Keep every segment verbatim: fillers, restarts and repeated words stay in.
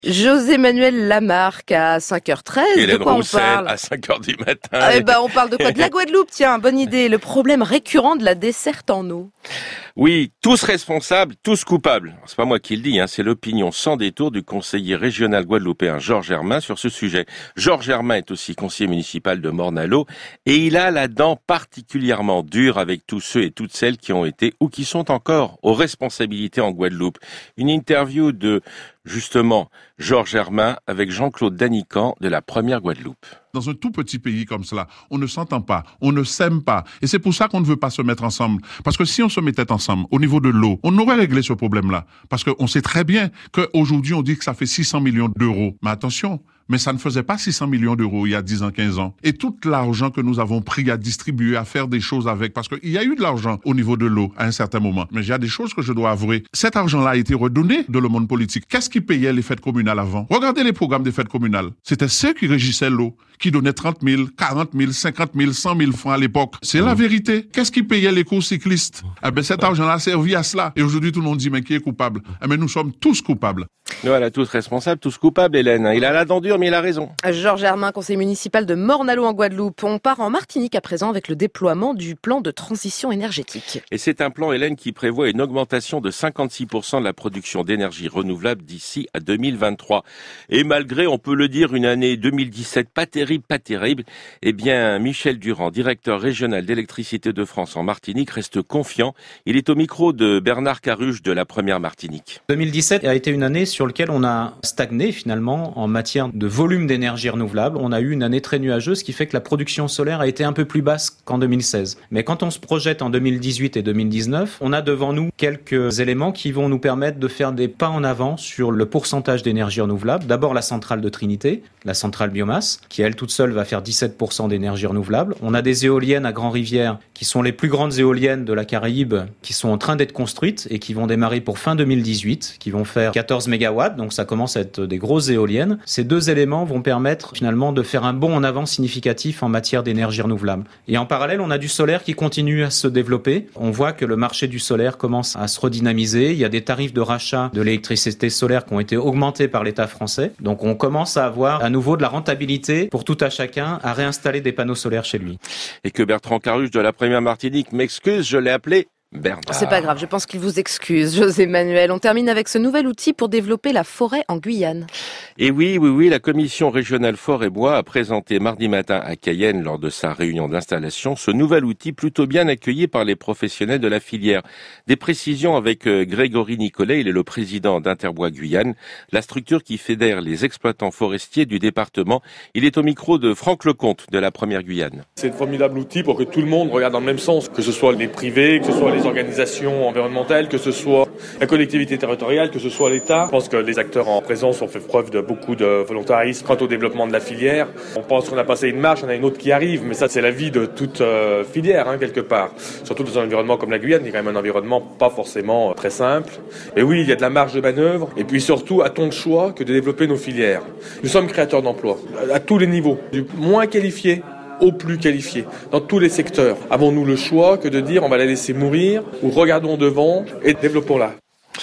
José-Manuel Lamarque à cinq heures treize. Hélène de quoi Roussel on parle à cinq heures du matin. Ah, eh ben, on parle de quoi? De la Guadeloupe, tiens, bonne idée. Le problème récurrent de la desserte en eau. Oui, tous responsables, tous coupables. C'est pas moi qui le dis, hein, c'est l'opinion sans détour du conseiller régional guadeloupéen Georges Hermin sur ce sujet. Georges Hermin est aussi conseiller municipal de Morne-à-l'Eau et il a la dent particulièrement dure avec tous ceux et toutes celles qui ont été ou qui sont encore aux responsabilités en Guadeloupe. Une interview de, justement, Georges Hermin avec Jean-Claude Danican de la Première Guadeloupe. Dans un tout petit pays comme cela, on ne s'entend pas, on ne s'aime pas. Et c'est pour ça qu'on ne veut pas se mettre ensemble. Parce que si on se mettait ensemble au niveau de l'eau, on aurait réglé ce problème-là. Parce qu'on sait très bien qu'aujourd'hui, on dit que ça fait six cents millions d'euros. Mais attention, mais ça ne faisait pas six cents millions d'euros il y a dix ans, quinze ans. Et tout l'argent que nous avons pris à distribuer, à faire des choses avec, parce qu'il y a eu de l'argent au niveau de l'eau à un certain moment. Mais il y a des choses que je dois avouer. Cet argent-là a été redonné de le monde politique. Qu'est-ce qui payait les fêtes communales avant? Regardez les programmes des fêtes communales. C'était ceux qui régissaient l'eau, qui donnaient trente mille, quarante mille, cinquante mille, cent mille francs à l'époque. C'est la vérité. Qu'est-ce qui payait les courses cyclistes? Eh ben, cet argent-là a servi à cela. Et aujourd'hui, tout le monde dit, mais qui est coupable? Eh ben, nous sommes tous coupables. Voilà, tous responsables, tous coupables, Hélène. Il a la dent dure, mais il a raison. Georges Hermin, conseiller municipal de Morne-à-l'Eau en Guadeloupe. On part en Martinique à présent avec le déploiement du plan de transition énergétique. Et c'est un plan, Hélène, qui prévoit une augmentation de cinquante-six pour cent de la production d'énergie renouvelable d'ici à deux mille vingt-trois. Et malgré, on peut le dire, une année deux mille dix-sept pas terrible, pas terrible, eh bien, Michel Durand, directeur régional d'électricité de France en Martinique, reste confiant. Il est au micro de Bernard Caruge de la Première Martinique. deux mille dix-sept a été une année sur laquelle on a stagné finalement en matière de volume d'énergie renouvelable. On a eu une année très nuageuse, ce qui fait que la production solaire a été un peu plus basse qu'en deux mille seize. Mais quand on se projette en deux mille dix-huit et deux mille dix-neuf, on a devant nous quelques éléments qui vont nous permettre de faire des pas en avant sur le pourcentage d'énergie renouvelable. D'abord la centrale de Trinité, la centrale biomasse, qui elle toute seule va faire dix-sept pour cent d'énergie renouvelable. On a des éoliennes à Grand-Rivière, qui sont les plus grandes éoliennes de la Caraïbe, qui sont en train d'être construites et qui vont démarrer pour fin deux mille dix-huit, qui vont faire quatorze mégawatts, donc ça commence à être des grosses éoliennes. Ces deux éléments vont permettre finalement de faire un bond en avant significatif en matière d'énergie renouvelable. Et en parallèle, on a du solaire qui continue à se développer. On voit que le marché du solaire commence à se redynamiser. Il y a des tarifs de rachat de l'électricité solaire qui ont été augmentés par l'État français. Donc on commence à avoir à nouveau de la rentabilité pour tout à chacun à réinstaller des panneaux solaires chez lui. Et que Bertrand Caruge de la Première Martinique m'excuse, je l'ai appelé Bernard. C'est pas grave, je pense qu'il vous excuse, José-Manuel. On termine avec ce nouvel outil pour développer la forêt en Guyane. Et oui, oui, oui, la commission régionale forêt et bois a présenté mardi matin à Cayenne, lors de sa réunion d'installation, ce nouvel outil plutôt bien accueilli par les professionnels de la filière. Des précisions avec Grégory Nicolet, il est le président d'Interbois Guyane, la structure qui fédère les exploitants forestiers du département. Il est au micro de Franck Lecomte de la Première Guyane. C'est un formidable outil pour que tout le monde regarde dans le même sens, que ce soit les privés, que ce soit les organisations environnementales, que ce soit la collectivité territoriale, que ce soit l'État. Je pense que les acteurs en présence ont fait preuve de beaucoup de volontarisme quant au développement de la filière. On pense qu'on a passé une marche, on a une autre qui arrive, mais ça c'est la vie de toute euh, filière, hein, quelque part. Surtout dans un environnement comme la Guyane, qui est quand même un environnement pas forcément très simple. Mais oui, il y a de la marge de manœuvre, et puis surtout, a-t-on le choix que de développer nos filières. Nous sommes créateurs d'emplois, à tous les niveaux, du moins qualifié au plus qualifiés, dans tous les secteurs. Avons-nous le choix que de dire on va la laisser mourir, ou regardons devant et développons-la?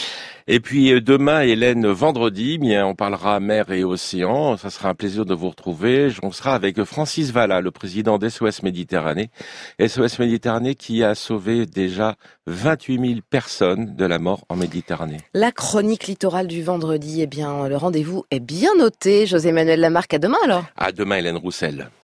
Et puis demain, Hélène, vendredi, bien, on parlera mer et océan. Ça sera un plaisir de vous retrouver. On sera avec Francis Vallat, le président d'S O S Méditerranée. S O S Méditerranée qui a sauvé déjà vingt-huit mille personnes de la mort en Méditerranée. La chronique littorale du vendredi, eh bien, le rendez-vous est bien noté. José-Manuel Lamarque, à demain alors. À demain, Hélène Roussel.